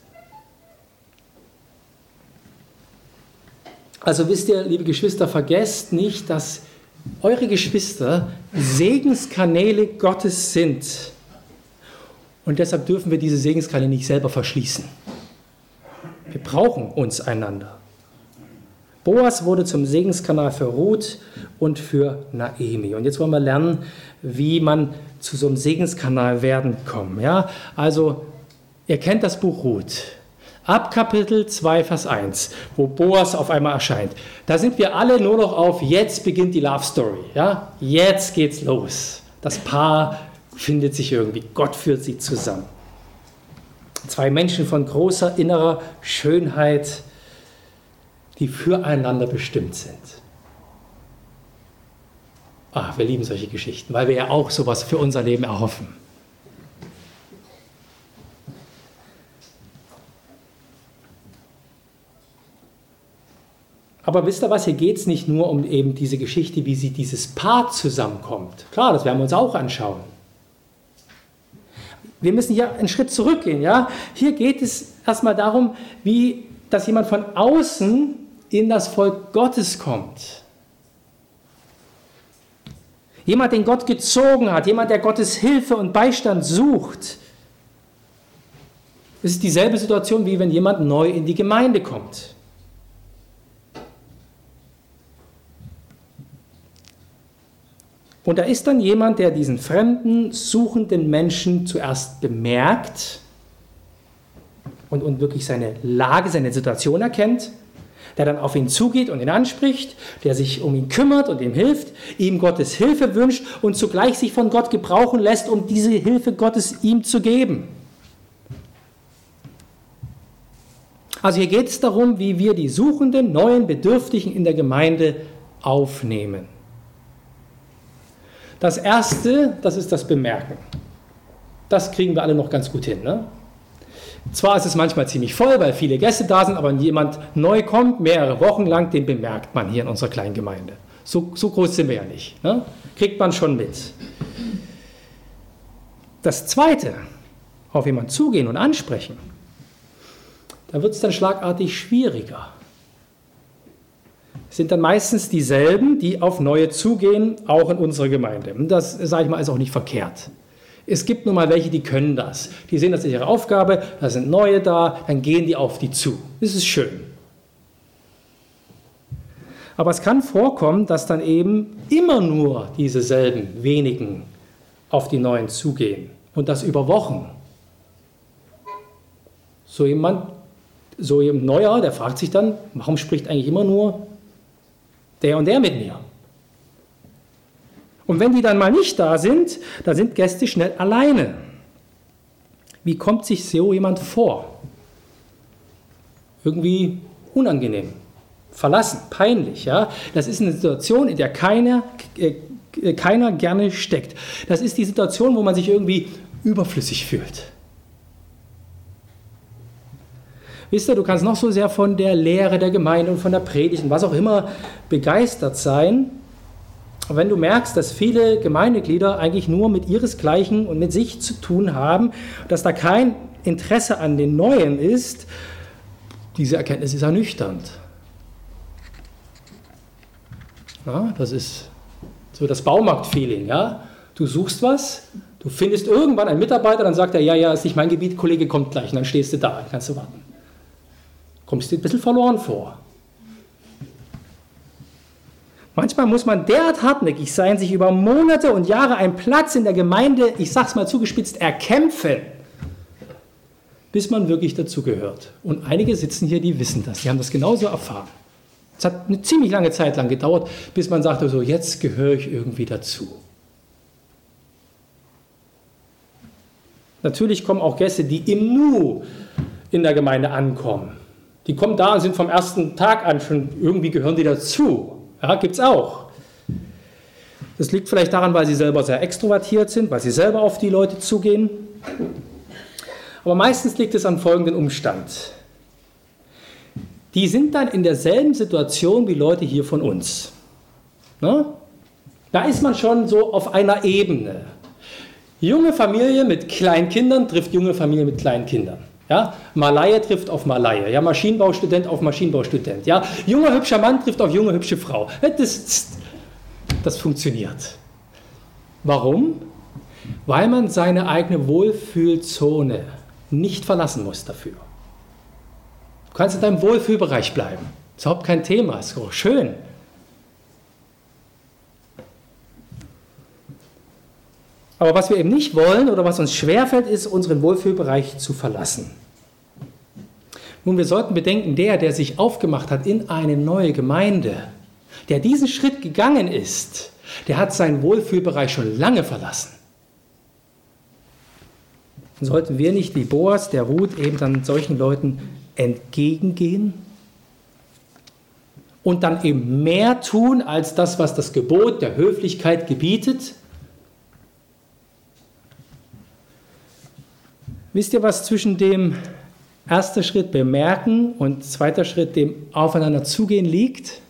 Also wisst ihr, liebe Geschwister, vergesst nicht, dass eure Geschwister Segenskanäle Gottes sind. Und deshalb dürfen wir diese Segenskanäle nicht selber verschließen. Wir brauchen uns einander. Boas wurde zum Segenskanal für Ruth und für Naomi. Und jetzt wollen wir lernen, wie man zu so einem Segenskanal werden kann. Ja? Also, ihr kennt das Buch Ruth. Ab Kapitel zwei, Vers eins, wo Boas auf einmal erscheint. Da sind wir alle nur noch auf, jetzt beginnt die Love Story. Ja? Jetzt geht's los. Das Paar findet sich irgendwie. Gott führt sie zusammen. Zwei Menschen von großer innerer Schönheit, die füreinander bestimmt sind. Ah, wir lieben solche Geschichten, weil wir ja auch sowas für unser Leben erhoffen. Aber wisst ihr was, hier geht es nicht nur um eben diese Geschichte, wie sie dieses Paar zusammenkommt. Klar, das werden wir uns auch anschauen. Wir müssen hier einen Schritt zurückgehen. Ja? Hier geht es erstmal darum, wie dass jemand von außen in das Volk Gottes kommt. Jemand, den Gott gezogen hat, jemand, der Gottes Hilfe und Beistand sucht. Es ist dieselbe Situation, wie wenn jemand neu in die Gemeinde kommt. Und da ist dann jemand, der diesen fremden, suchenden Menschen zuerst bemerkt und, und wirklich seine Lage, seine Situation erkennt, der dann auf ihn zugeht und ihn anspricht, der sich um ihn kümmert und ihm hilft, ihm Gottes Hilfe wünscht und zugleich sich von Gott gebrauchen lässt, um diese Hilfe Gottes ihm zu geben. Also hier geht es darum, wie wir die suchenden, neuen Bedürftigen in der Gemeinde aufnehmen. Das Erste, das ist das Bemerken. Das kriegen wir alle noch ganz gut hin. Ne? Zwar ist es manchmal ziemlich voll, weil viele Gäste da sind, aber wenn jemand neu kommt, mehrere Wochen lang, den bemerkt man hier in unserer kleinen Gemeinde. So, so groß sind wir ja nicht. Ne? Kriegt man schon mit. Das Zweite, auf jemanden zugehen und ansprechen, da wird es dann schlagartig schwieriger. sind dann meistens dieselben, die auf neue zugehen, auch in unserer Gemeinde. Und das, sage ich mal, ist auch nicht verkehrt. Es gibt nun mal welche, die können das. Die sehen das als ihre Aufgabe, da sind neue da, dann gehen die auf die zu. Das ist schön. Aber es kann vorkommen, dass dann eben immer nur diese selben wenigen auf die neuen zugehen. Und das über Wochen. So jemand, so jemand Neuer, der fragt sich dann, warum spricht eigentlich immer nur der und der mit mir? Und wenn die dann mal nicht da sind, dann sind Gäste schnell alleine. Wie kommt sich so jemand vor? Irgendwie unangenehm, verlassen, peinlich. Ja? Das ist eine Situation, in der keiner, äh, keiner gerne steckt. Das ist die Situation, wo man sich irgendwie überflüssig fühlt. Wisst ihr, du kannst noch so sehr von der Lehre der Gemeinde und von der Predigt und was auch immer begeistert sein. Und wenn du merkst, dass viele Gemeindeglieder eigentlich nur mit ihresgleichen und mit sich zu tun haben, dass da kein Interesse an den Neuen ist, diese Erkenntnis ist ernüchternd. Ja, das ist so das Baumarkt-Feeling. Ja? Du suchst was, du findest irgendwann einen Mitarbeiter, dann sagt er, ja, ja, ist nicht mein Gebiet, Kollege kommt gleich, und dann stehst du da, dann kannst du warten. Kommst dir ein bisschen verloren vor. Manchmal muss man derart hartnäckig sein, sich über Monate und Jahre einen Platz in der Gemeinde, ich sag's mal zugespitzt, erkämpfen, bis man wirklich dazugehört. Und einige sitzen hier, die wissen das, die haben das genauso erfahren. Es hat eine ziemlich lange Zeit lang gedauert, bis man sagte, so, jetzt gehöre ich irgendwie dazu. Natürlich kommen auch Gäste, die im Nu in der Gemeinde ankommen. Die kommen da und sind vom ersten Tag an schon, irgendwie gehören die dazu. Ja, gibt es auch. Das liegt vielleicht daran, weil sie selber sehr extrovertiert sind, weil sie selber auf die Leute zugehen. Aber meistens liegt es an folgendem Umstand. Die sind dann in derselben Situation wie Leute hier von uns. Ne? Da ist man schon so auf einer Ebene. Junge Familie mit kleinen Kindern trifft junge Familie mit kleinen Kindern. Ja, Malaie trifft auf Malaie, ja, Maschinenbaustudent auf Maschinenbaustudent, ja, junger hübscher Mann trifft auf junge hübsche Frau. Das, das funktioniert. Warum? Weil man seine eigene Wohlfühlzone nicht verlassen muss dafür. Du kannst in deinem Wohlfühlbereich bleiben. Das ist überhaupt kein Thema, ist auch schön. Aber was wir eben nicht wollen oder was uns schwerfällt, ist, unseren Wohlfühlbereich zu verlassen. Nun, wir sollten bedenken, der, der sich aufgemacht hat in eine neue Gemeinde, der diesen Schritt gegangen ist, der hat seinen Wohlfühlbereich schon lange verlassen. Sollten wir nicht wie Boas, der Ruth, eben dann solchen Leuten entgegengehen und dann eben mehr tun als das, was das Gebot der Höflichkeit gebietet? Wisst ihr, was zwischen dem ersten Schritt bemerken und zweiter Schritt dem aufeinander zugehen liegt?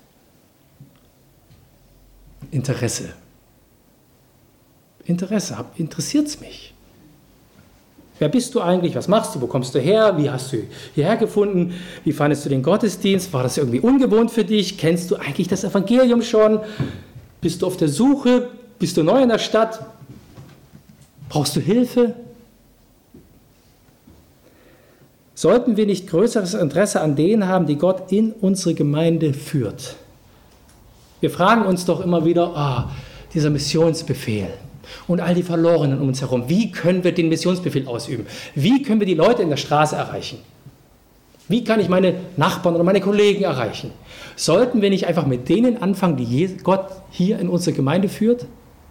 Interesse. Interesse. Interessiert es mich? Wer bist du eigentlich? Was machst du? Wo kommst du her? Wie hast du hierher gefunden? Wie fandest du den Gottesdienst? War das irgendwie ungewohnt für dich? Kennst du eigentlich das Evangelium schon? Bist du auf der Suche? Bist du neu in der Stadt? Brauchst du Hilfe? Sollten wir nicht größeres Interesse an denen haben, die Gott in unsere Gemeinde führt? Wir fragen uns doch immer wieder, ah, dieser Missionsbefehl und all die Verlorenen um uns herum, wie können wir den Missionsbefehl ausüben? Wie können wir die Leute in der Straße erreichen? Wie kann ich meine Nachbarn oder meine Kollegen erreichen? Sollten wir nicht einfach mit denen anfangen, die Gott hier in unsere Gemeinde führt?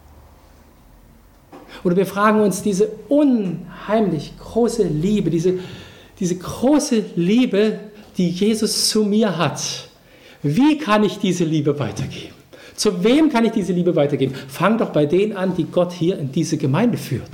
Oder wir fragen uns diese unheimlich große Liebe, diese Diese große Liebe, die Jesus zu mir hat. Wie kann ich diese Liebe weitergeben? Zu wem kann ich diese Liebe weitergeben? Fang doch bei denen an, die Gott hier in diese Gemeinde führt.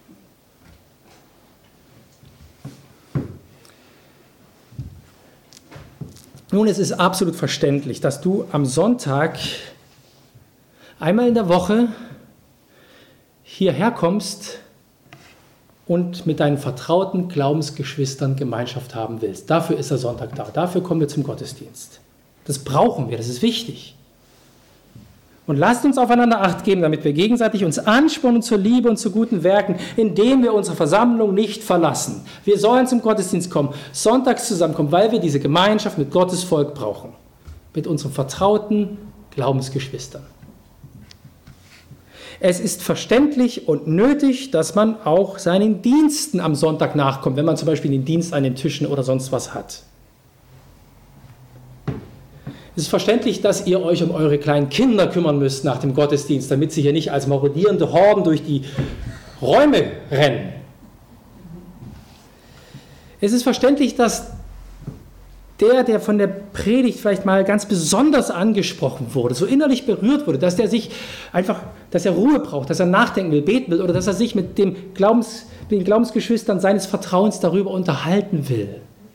Nun, es ist absolut verständlich, dass du am Sonntag einmal in der Woche hierher kommst und mit deinen vertrauten Glaubensgeschwistern Gemeinschaft haben willst. Dafür ist der Sonntag da. Dafür kommen wir zum Gottesdienst. Das brauchen wir, das ist wichtig. Und lasst uns aufeinander Acht geben, damit wir gegenseitig uns anspornen zur Liebe und zu guten Werken, indem wir unsere Versammlung nicht verlassen. Wir sollen zum Gottesdienst kommen, sonntags zusammenkommen, weil wir diese Gemeinschaft mit Gottes Volk brauchen. Mit unseren vertrauten Glaubensgeschwistern. Es ist verständlich und nötig, dass man auch seinen Diensten am Sonntag nachkommt, wenn man zum Beispiel den Dienst an den Tischen oder sonst was hat. Es ist verständlich, dass ihr euch um eure kleinen Kinder kümmern müsst nach dem Gottesdienst, damit sie hier nicht als marodierende Horden durch die Räume rennen. Es ist verständlich, dass der, der von der Predigt vielleicht mal ganz besonders angesprochen wurde, so innerlich berührt wurde, dass der sich einfach, dass er Ruhe braucht, dass er nachdenken will, beten will oder dass er sich mit dem Glaubens, den Glaubensgeschwistern seines Vertrauens darüber unterhalten will.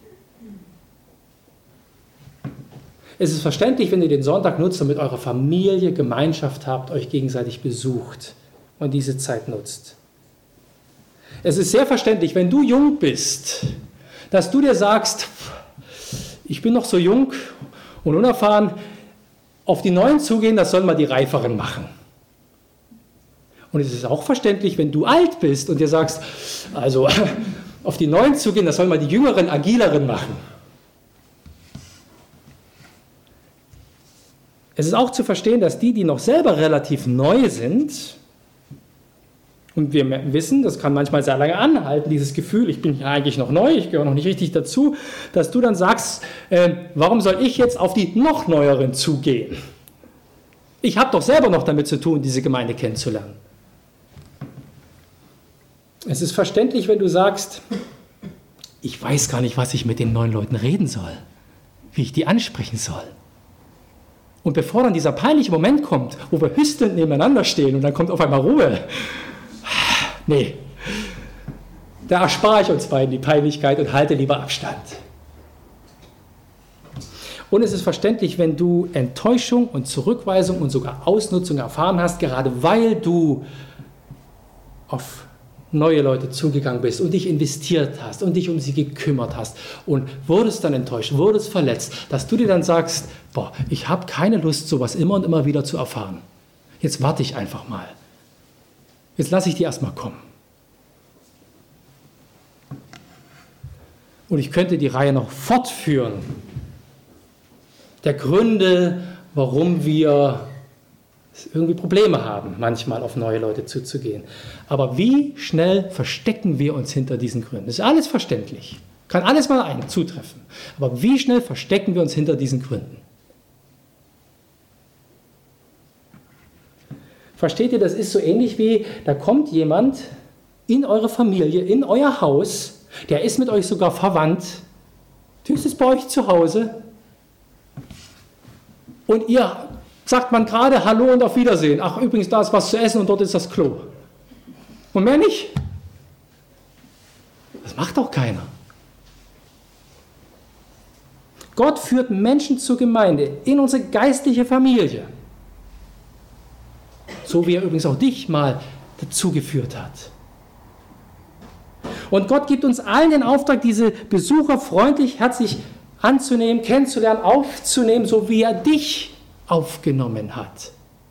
Es ist verständlich, wenn ihr den Sonntag nutzt und mit eurer Familie Gemeinschaft habt, euch gegenseitig besucht und diese Zeit nutzt. Es ist sehr verständlich, wenn du jung bist, dass du dir sagst, ich bin noch so jung und unerfahren, auf die Neuen zugehen, das sollen mal die Reiferen machen. Und es ist auch verständlich, wenn du alt bist und dir sagst, also auf die Neuen zugehen, das sollen mal die Jüngeren, Agileren machen. Es ist auch zu verstehen, dass die, die noch selber relativ neu sind, und wir wissen, das kann manchmal sehr lange anhalten, dieses Gefühl, ich bin ja eigentlich noch neu, ich gehöre noch nicht richtig dazu, dass du dann sagst, äh, warum soll ich jetzt auf die noch Neueren zugehen? Ich habe doch selber noch damit zu tun, diese Gemeinde kennenzulernen. Es ist verständlich, wenn du sagst, ich weiß gar nicht, was ich mit den neuen Leuten reden soll, wie ich die ansprechen soll. Und bevor dann dieser peinliche Moment kommt, wo wir hüstelnd nebeneinander stehen und dann kommt auf einmal Ruhe, nee, da erspare ich uns beiden die Peinlichkeit und halte lieber Abstand. Und es ist verständlich, wenn du Enttäuschung und Zurückweisung und sogar Ausnutzung erfahren hast, gerade weil du auf neue Leute zugegangen bist und dich investiert hast und dich um sie gekümmert hast und wurdest dann enttäuscht, wurdest verletzt, dass du dir dann sagst, boah, ich habe keine Lust, sowas immer und immer wieder zu erfahren. Jetzt warte ich einfach mal. Jetzt lasse ich die erstmal kommen. Und ich könnte die Reihe noch fortführen. Der Gründe, warum wir irgendwie Probleme haben, manchmal auf neue Leute zuzugehen. Aber wie schnell verstecken wir uns hinter diesen Gründen? Das ist alles verständlich. Kann alles mal ein zutreffen. Aber wie schnell verstecken wir uns hinter diesen Gründen? Versteht ihr, das ist so ähnlich wie, da kommt jemand in eure Familie, in euer Haus, der ist mit euch sogar verwandt, der ist bei euch zu Hause und ihr sagt man gerade Hallo und auf Wiedersehen. Ach, übrigens, da ist was zu essen und dort ist das Klo. Und mehr nicht? Das macht auch keiner. Gott führt Menschen zur Gemeinde, in unsere geistliche Familie. So wie er übrigens auch dich mal dazu geführt hat. Und Gott gibt uns allen den Auftrag, diese Besucher freundlich, herzlich anzunehmen, kennenzulernen, aufzunehmen, so wie er dich aufgenommen hat.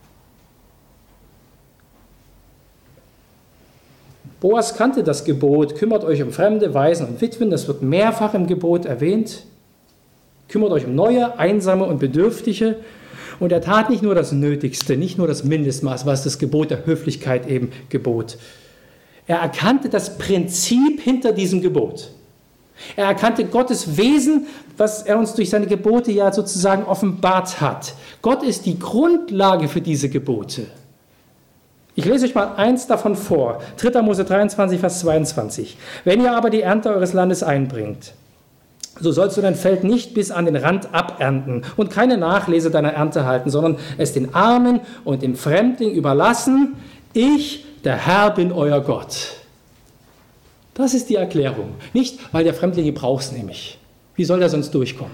Boas kannte das Gebot, kümmert euch um Fremde, Waisen und Witwen, das wird mehrfach im Gebot erwähnt. Kümmert euch um Neue, Einsame und Bedürftige. Und er tat nicht nur das Nötigste, nicht nur das Mindestmaß, was das Gebot der Höflichkeit eben gebot. Er erkannte das Prinzip hinter diesem Gebot. Er erkannte Gottes Wesen, was er uns durch seine Gebote ja sozusagen offenbart hat. Gott ist die Grundlage für diese Gebote. Ich lese euch mal eins davon vor. dritter Mose dreiundzwanzig, Vers zweiundzwanzig. Wenn ihr aber die Ernte eures Landes einbringt, so sollst du dein Feld nicht bis an den Rand abernten und keine Nachlese deiner Ernte halten, sondern es den Armen und dem Fremdling überlassen. Ich, der Herr, bin euer Gott. Das ist die Erklärung. Nicht, weil der Fremdling braucht es nämlich. Wie soll der sonst durchkommen?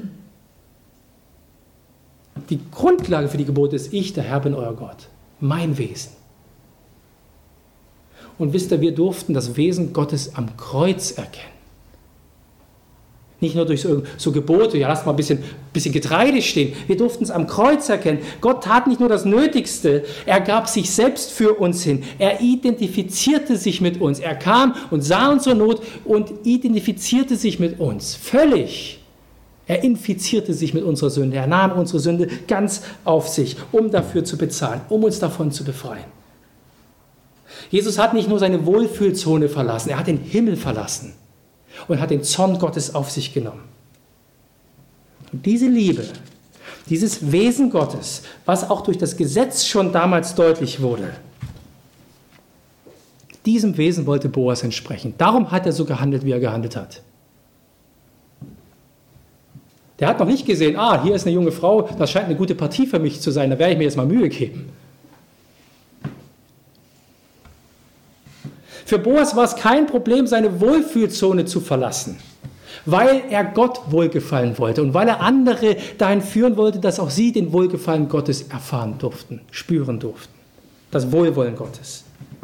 Die Grundlage für die Gebote ist, ich, der Herr, bin euer Gott. Mein Wesen. Und wisst ihr, wir durften das Wesen Gottes am Kreuz erkennen. Nicht nur durch so, so Gebote, ja, lasst mal ein bisschen, bisschen Getreide stehen. Wir durften es am Kreuz erkennen. Gott tat nicht nur das Nötigste, er gab sich selbst für uns hin. Er identifizierte sich mit uns. Er kam und sah unsere Not und identifizierte sich mit uns. Völlig. Er infizierte sich mit unserer Sünde. Er nahm unsere Sünde ganz auf sich, um dafür zu bezahlen, um uns davon zu befreien. Jesus hat nicht nur seine Wohlfühlzone verlassen, er hat den Himmel verlassen. Und hat den Zorn Gottes auf sich genommen. Und diese Liebe, dieses Wesen Gottes, was auch durch das Gesetz schon damals deutlich wurde, diesem Wesen wollte Boas entsprechen. Darum hat er so gehandelt, wie er gehandelt hat. Der hat noch nicht gesehen, ah, hier ist eine junge Frau, das scheint eine gute Partie für mich zu sein, da werde ich mir jetzt mal Mühe geben. Für Boas war es kein Problem, seine Wohlfühlzone zu verlassen, weil er Gott wohlgefallen wollte und weil er andere dahin führen wollte, dass auch sie den Wohlgefallen Gottes erfahren durften, spüren durften. Das Wohlwollen Gottes.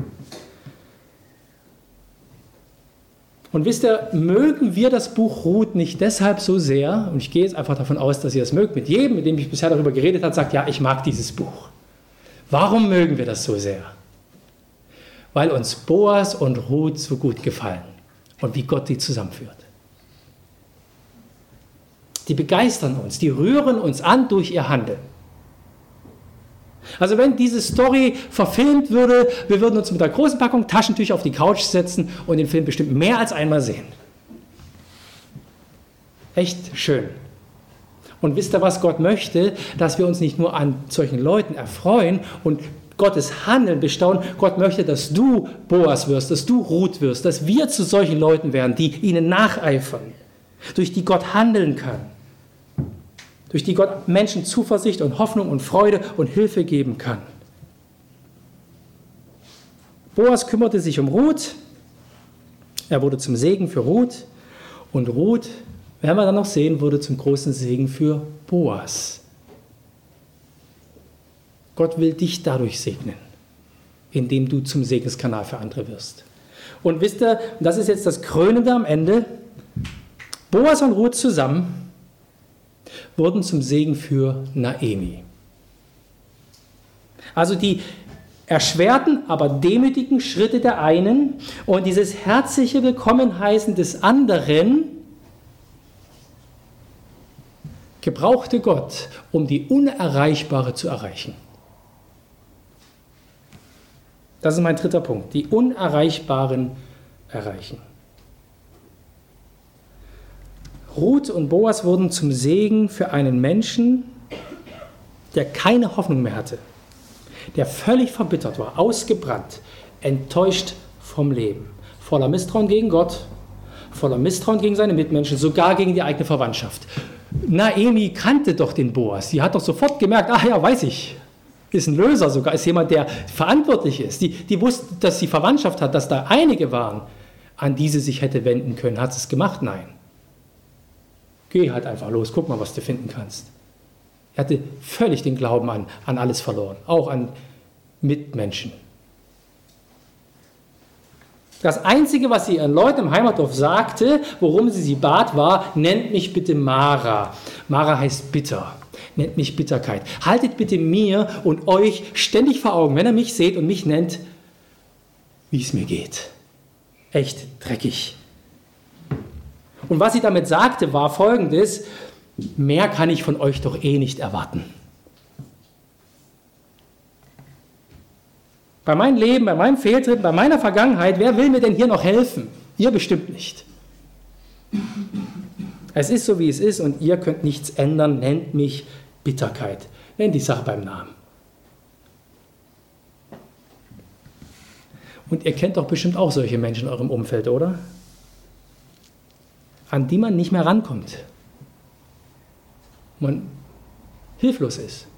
Und wisst ihr, mögen wir das Buch Ruth nicht deshalb so sehr, und ich gehe jetzt einfach davon aus, dass ihr das mögt, mit jedem, mit dem ich bisher darüber geredet habe, sagt, ja, ich mag dieses Buch. Warum mögen wir das so sehr? Weil uns Boas und Ruth so gut gefallen und wie Gott die zusammenführt. Die begeistern uns, die rühren uns an durch ihr Handeln. Also wenn diese Story verfilmt würde, wir würden uns mit einer großen Packung Taschentücher auf die Couch setzen und den Film bestimmt mehr als einmal sehen. Echt schön. Und wisst ihr, was Gott möchte? Dass wir uns nicht nur an solchen Leuten erfreuen und Gottes Handeln bestaunen. Gott möchte, dass du Boas wirst, dass du Ruth wirst, dass wir zu solchen Leuten werden, die ihnen nacheifern, durch die Gott handeln kann, durch die Gott Menschen Zuversicht und Hoffnung und Freude und Hilfe geben kann. Boas kümmerte sich um Ruth, er wurde zum Segen für Ruth und Ruth, werden wir dann noch sehen, wurde zum großen Segen für Boas. Gott will dich dadurch segnen, indem du zum Segenskanal für andere wirst. Und wisst ihr, das ist jetzt das Krönende am Ende, Boas und Ruth zusammen wurden zum Segen für Naemi. Also die erschwerten, aber demütigen Schritte der einen und dieses herzliche Willkommenheißen des anderen gebrauchte Gott, um die Unerreichbare zu erreichen. Das ist mein dritter Punkt, die Unerreichbaren erreichen. Ruth und Boas wurden zum Segen für einen Menschen, der keine Hoffnung mehr hatte, der völlig verbittert war, ausgebrannt, enttäuscht vom Leben, voller Misstrauen gegen Gott, voller Misstrauen gegen seine Mitmenschen, sogar gegen die eigene Verwandtschaft. Naemi kannte doch den Boas, sie hat doch sofort gemerkt, ach ja, weiß ich, ist ein Löser sogar, ist jemand, der verantwortlich ist. Die, die wusste, dass sie Verwandtschaft hat, dass da einige waren, an die sie sich hätte wenden können. Hat sie es gemacht? Nein. Geh halt einfach los, guck mal, was du finden kannst. Er hatte völlig den Glauben an, an alles verloren, auch an Mitmenschen. Das Einzige, was sie ihren Leuten im Heimatdorf sagte, worum sie sie bat, war, nennt mich bitte Mara. Mara heißt bitter. Nennt mich Bitterkeit. Haltet bitte mir und euch ständig vor Augen, wenn ihr mich seht und mich nennt, wie es mir geht. Echt dreckig. Und was sie damit sagte, war Folgendes: Mehr kann ich von euch doch eh nicht erwarten. Bei meinem Leben, bei meinem Fehltritt, bei meiner Vergangenheit, wer will mir denn hier noch helfen? Ihr bestimmt nicht. Es ist so, wie es ist und ihr könnt nichts ändern, nennt mich Bitterkeit. Nennt die Sache beim Namen. Und ihr kennt doch bestimmt auch solche Menschen in eurem Umfeld, oder? An die man nicht mehr rankommt. Man hilflos ist.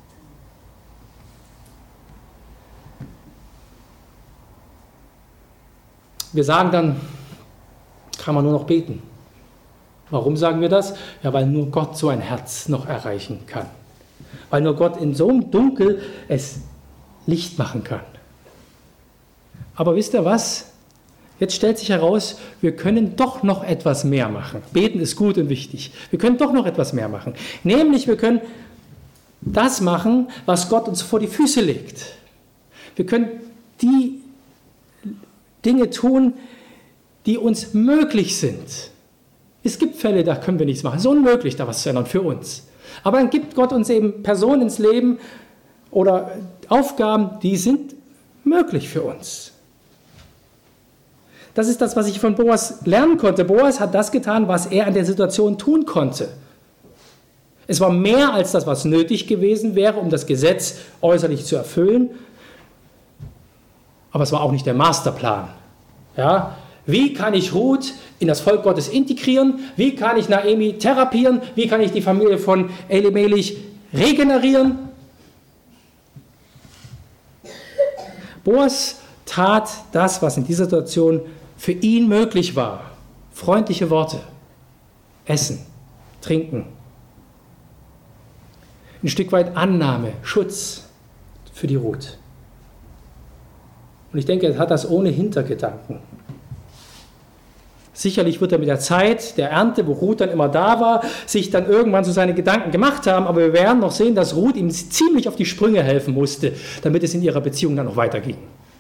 Wir sagen dann, kann man nur noch beten. Warum sagen wir das? Ja, weil nur Gott so ein Herz noch erreichen kann. Weil nur Gott in so einem Dunkel es Licht machen kann. Aber wisst ihr was? Jetzt stellt sich heraus, wir können doch noch etwas mehr machen. Beten ist gut und wichtig. Wir können doch noch etwas mehr machen. Nämlich, wir können das machen, was Gott uns vor die Füße legt. Wir können die Dinge tun, die uns möglich sind. Es gibt Fälle, da können wir nichts machen. Es ist unmöglich, da was zu ändern für uns. Aber dann gibt Gott uns eben Personen ins Leben oder Aufgaben, die sind möglich für uns. Das ist das, was ich von Boas lernen konnte. Boas hat das getan, was er an der Situation tun konnte. Es war mehr als das, was nötig gewesen wäre, um das Gesetz äußerlich zu erfüllen. Aber es war auch nicht der Masterplan. Ja? Wie kann ich Ruth in das Volk Gottes integrieren? Wie kann ich Naomi therapieren? Wie kann ich die Familie von Elimelech regenerieren? Boas tat das, was in dieser Situation für ihn möglich war. Freundliche Worte, Essen, Trinken, ein Stück weit Annahme, Schutz für die Ruth. Und ich denke, er hat das ohne Hintergedanken. Sicherlich wird er mit der Zeit der Ernte, wo Ruth dann immer da war, sich dann irgendwann so seine Gedanken gemacht haben, aber wir werden noch sehen, dass Ruth ihm ziemlich auf die Sprünge helfen musste, damit es in ihrer Beziehung dann noch weiterging.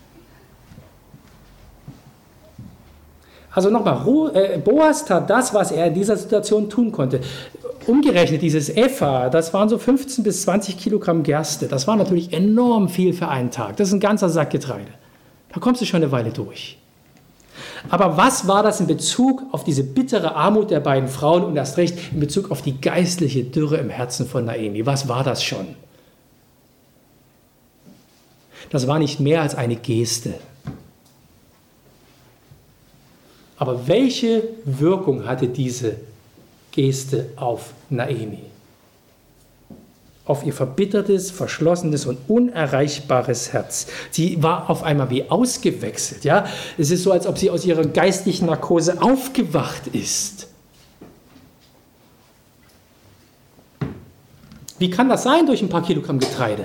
Also nochmal, Boas tat das, was er in dieser Situation tun konnte. Umgerechnet, dieses Epha, das waren so fünfzehn bis zwanzig Kilogramm Gerste. Das war natürlich enorm viel für einen Tag. Das ist ein ganzer Sack Getreide. Da kommst du schon eine Weile durch. Aber was war das in Bezug auf diese bittere Armut der beiden Frauen und erst recht in Bezug auf die geistliche Dürre im Herzen von Naomi? Was war das schon? Das war nicht mehr als eine Geste. Aber welche Wirkung hatte diese Geste auf Naomi? Auf ihr verbittertes, verschlossenes und unerreichbares Herz. Sie war auf einmal wie ausgewechselt. Ja? Es ist so, als ob sie aus ihrer geistlichen Narkose aufgewacht ist. Wie kann das sein durch ein paar Kilogramm Getreide?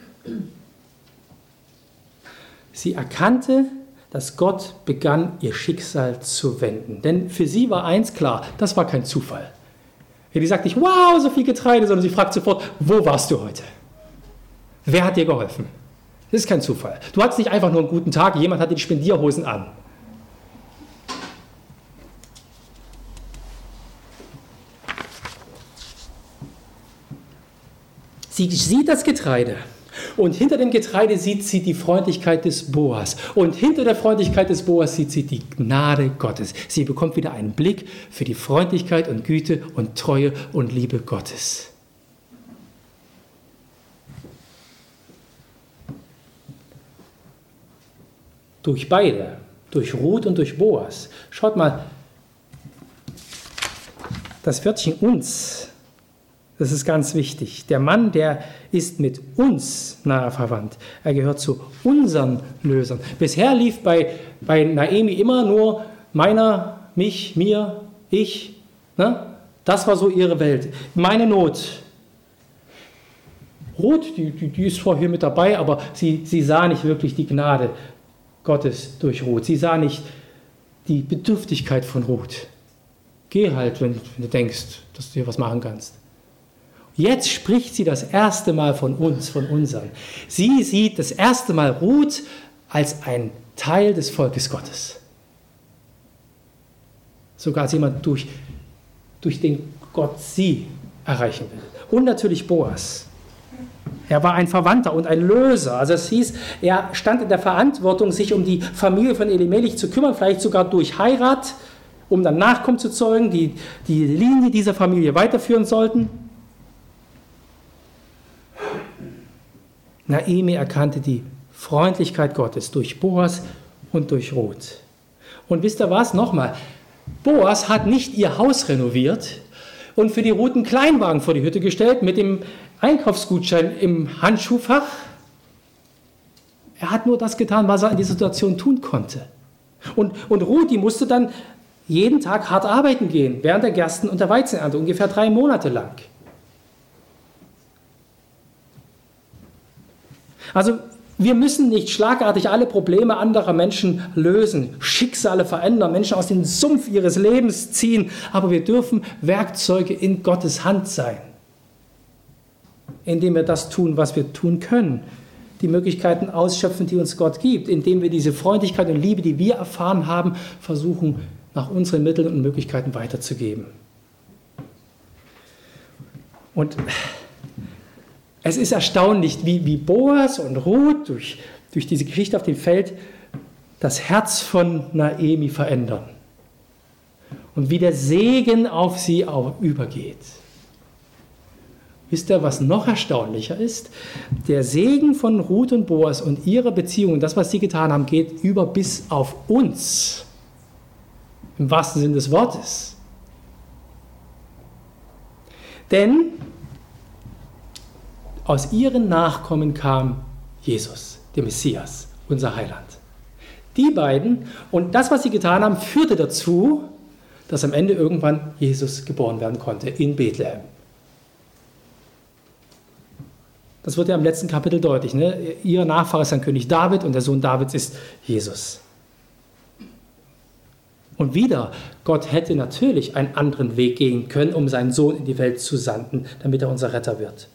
Sie erkannte, dass Gott begann, ihr Schicksal zu wenden. Denn für sie war eins klar, das war kein Zufall. Die sagt nicht, wow, so viel Getreide, sondern sie fragt sofort, wo warst du heute? Wer hat dir geholfen? Das ist kein Zufall. Du hattest nicht einfach nur einen guten Tag, jemand hatte die Spendierhosen an. Sie sieht das Getreide. Und hinter dem Getreide sieht sie die Freundlichkeit des Boas. Und hinter der Freundlichkeit des Boas sieht sie die Gnade Gottes. Sie bekommt wieder einen Blick für die Freundlichkeit und Güte und Treue und Liebe Gottes. Durch beide, durch Ruth und durch Boas. Schaut mal, das Wörtchen uns, das ist ganz wichtig. Der Mann, der ist mit uns nahe verwandt. Er gehört zu unseren Lösern. Bisher lief bei, bei Naomi immer nur meiner, mich, mir, ich. Ne? Das war so ihre Welt. Meine Not. Ruth, die, die, die ist zwar hier mit dabei, aber sie, sie sah nicht wirklich die Gnade Gottes durch Ruth. Sie sah nicht die Bedürftigkeit von Ruth. Geh halt, wenn, wenn du denkst, dass du hier was machen kannst. Jetzt spricht sie das erste Mal von uns, von unseren. Sie sieht das erste Mal Ruth als ein Teil des Volkes Gottes. Sogar als jemand, durch, durch den Gott sie erreichen will. Und natürlich Boas. Er war ein Verwandter und ein Löser. Also es hieß, er stand in der Verantwortung, sich um die Familie von Elimelech zu kümmern, vielleicht sogar durch Heirat, um dann Nachkommen zu zeugen, die die Linie dieser Familie weiterführen sollten. Naomi erkannte die Freundlichkeit Gottes durch Boas und durch Ruth. Und wisst ihr was? Nochmal, Boas hat nicht ihr Haus renoviert und für die Ruth einen Kleinwagen vor die Hütte gestellt mit dem Einkaufsgutschein im Handschuhfach. Er hat nur das getan, was er in dieser Situation tun konnte. Und, und Ruth, die musste dann jeden Tag hart arbeiten gehen, während der Gersten- und der Weizenernte, ungefähr drei Monate lang. Also Wir müssen nicht schlagartig alle Probleme anderer Menschen lösen, Schicksale verändern, Menschen aus dem Sumpf ihres Lebens ziehen, aber wir dürfen Werkzeuge in Gottes Hand sein, indem wir das tun, was wir tun können, die Möglichkeiten ausschöpfen, die uns Gott gibt, indem wir diese Freundlichkeit und Liebe, die wir erfahren haben, versuchen, nach unseren Mitteln und Möglichkeiten weiterzugeben. Und es ist erstaunlich, wie, wie Boas und Ruth durch, durch diese Geschichte auf dem Feld das Herz von Naomi verändern und wie der Segen auf sie auch übergeht. Wisst ihr, was noch erstaunlicher ist? Der Segen von Ruth und Boas und ihrer Beziehung und das, was sie getan haben, geht über bis auf uns, im wahrsten Sinne des Wortes. Denn aus ihren Nachkommen kam Jesus, der Messias, unser Heiland. Die beiden und das, was sie getan haben, führte dazu, dass am Ende irgendwann Jesus geboren werden konnte in Bethlehem. Das wird ja im letzten Kapitel deutlich. Ne? Ihr Nachfahre ist dann König David und der Sohn Davids ist Jesus. Und wieder, Gott hätte natürlich einen anderen Weg gehen können, um seinen Sohn in die Welt zu senden, damit er unser Retter wird.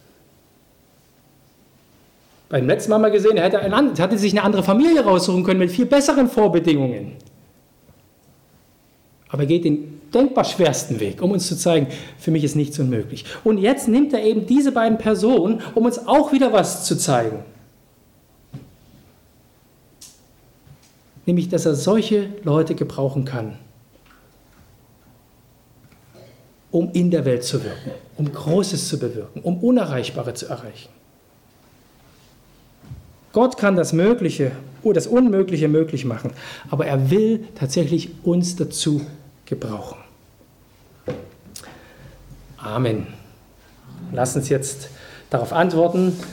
Beim letzten Mal mal gesehen, er hätte, ein, er hätte sich eine andere Familie raussuchen können mit viel besseren Vorbedingungen. Aber er geht den denkbar schwersten Weg, um uns zu zeigen, für mich ist nichts unmöglich. Und jetzt nimmt er eben diese beiden Personen, um uns auch wieder was zu zeigen. Nämlich, dass er solche Leute gebrauchen kann, um in der Welt zu wirken, um Großes zu bewirken, um Unerreichbare zu erreichen. Gott kann das Mögliche oder das Unmögliche möglich machen, aber er will tatsächlich uns dazu gebrauchen. Amen. Lass uns jetzt darauf antworten.